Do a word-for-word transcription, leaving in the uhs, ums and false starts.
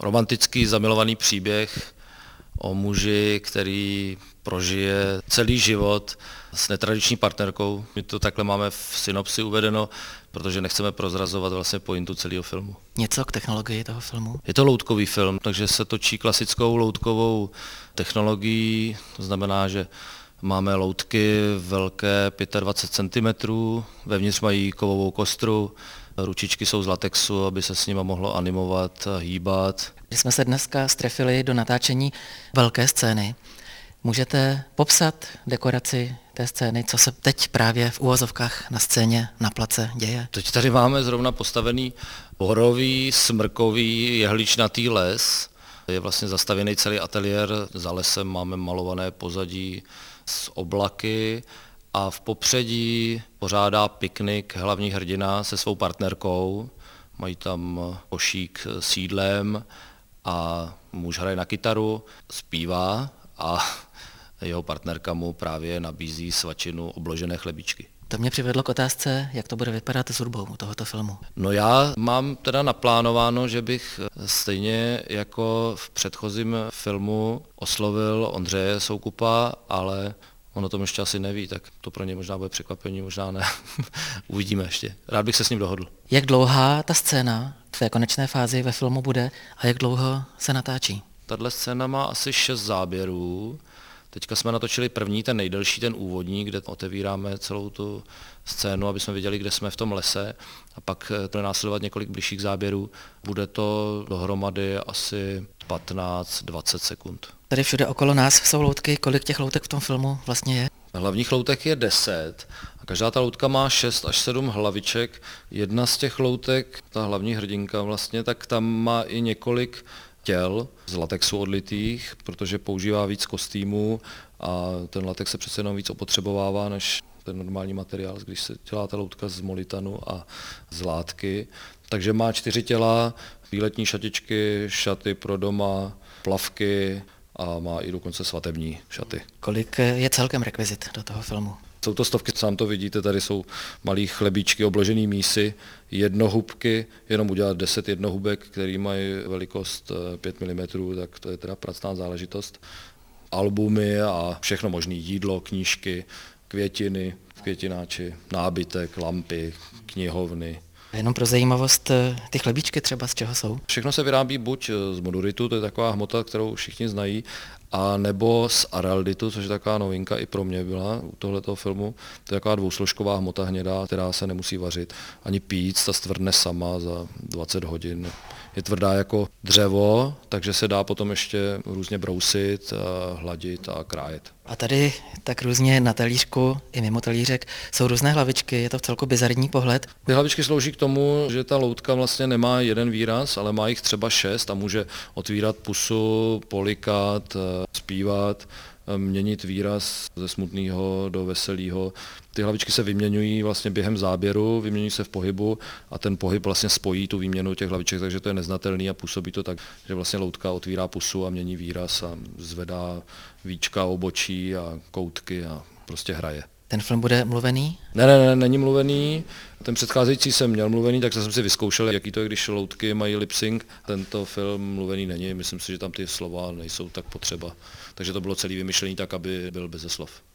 romantický zamilovaný příběh o muži, který prožije celý život s netradiční partnerkou. My to takhle máme v synopsi uvedeno, protože nechceme prozrazovat vlastně pointu celého filmu. Něco k technologii toho filmu? Je to loutkový film, takže se točí klasickou loutkovou technologií, to znamená, že máme loutky velké dvacet pět centimetrů, vevnitř mají kovovou kostru, ručičky jsou z latexu, aby se s nima mohlo animovat a hýbat. My jsme se dneska strefili do natáčení velké scény. Můžete popsat dekoraci té scény, co se teď právě v uvozovkách na scéně na place děje? Teď tady máme zrovna postavený borový, smrkový, jehličnatý les. Je vlastně zastavěný celý ateliér, za lesem máme malované pozadí s oblaky a v popředí pořádá piknik hlavní hrdina se svou partnerkou. Mají tam košík s jídlem a muž hraje na kytaru, zpívá a jeho partnerka mu právě nabízí svačinu obložené chlebíčky. To mě přivedlo k otázce, jak to bude vypadat s hudbou u tohoto filmu. No já mám teda naplánováno, že bych stejně jako v předchozím filmu oslovil Ondřeje Soukupa, ale on o tom ještě asi neví, tak to pro ně možná bude překvapení, možná ne. Uvidíme ještě. Rád bych se s ním dohodl. Jak dlouhá ta scéna v té konečné fázi ve filmu bude a jak dlouho se natáčí? Tahle scéna má asi šest záběrů. Teďka jsme natočili první, ten nejdelší, ten úvodní, kde otevíráme celou tu scénu, aby jsme viděli, kde jsme v tom lese, a pak to bude následovat několik bližších záběrů. Bude to dohromady asi patnáct dvacet sekund. Tady všude okolo nás jsou loutky, kolik těch loutek v tom filmu vlastně je? Hlavních loutek je deset a každá ta loutka má šest až sedm hlaviček. Jedna z těch loutek, ta hlavní hrdinka vlastně, tak tam má i několik těl z latexu odlitých, protože používá víc kostýmů a ten latex se přece jenom víc opotřebovává než ten normální materiál, když se dělá ta loutka z molitanu a z látky. Takže má čtyři těla, výletní šatičky, šaty pro doma, plavky a má i dokonce svatební šaty. Kolik je celkem rekvizit do toho filmu? Jsou to stovky, sám to vidíte, tady jsou malý chlebíčky, obložený mísy, jednohubky, jenom udělat deset jednohubek, který mají velikost pět milimetrů, tak to je teda pracná záležitost. Albumy a všechno možné, jídlo, knížky, květiny, květináči, nábytek, lampy, knihovny. Jenom pro zajímavost, ty chlebíčky třeba z čeho jsou? Všechno se vyrábí buď z moduritu, to je taková hmota, kterou všichni znají, a nebo z aralditu, což je taková novinka i pro mě byla u tohletoho filmu. To je taková dvousložková hmota hnědá, která se nemusí vařit ani pít, ta stvrdne sama za dvacet hodin. Je tvrdá jako dřevo, takže se dá potom ještě různě brousit, hladit a krájet. A tady tak různě na talířku i mimo talířek jsou různé hlavičky, je to vcelku bizarní pohled. Ty hlavičky slouží k tomu, že ta loutka vlastně nemá jeden výraz, ale má jich třeba šest a může otvírat pusu, polikat, zpívat, měnit výraz ze smutného do veselého. Ty hlavičky se vyměňují vlastně během záběru, vyměňují se v pohybu a ten pohyb vlastně spojí tu výměnu těch hlaviček, takže to je neznatelný a působí to tak, že vlastně loutka otvírá pusu a mění výraz a zvedá víčka, obočí a koutky a prostě hraje. Ten film bude mluvený? Ne, ne, ne, není mluvený. Ten předcházející jsem měl mluvený, tak jsem si vyzkoušel, jaký to je, když loutky mají lip-sync. Tento film mluvený není, myslím si, že tam ty slova nejsou tak potřeba. Takže to bylo celý vymyšlený tak, aby byl beze slov.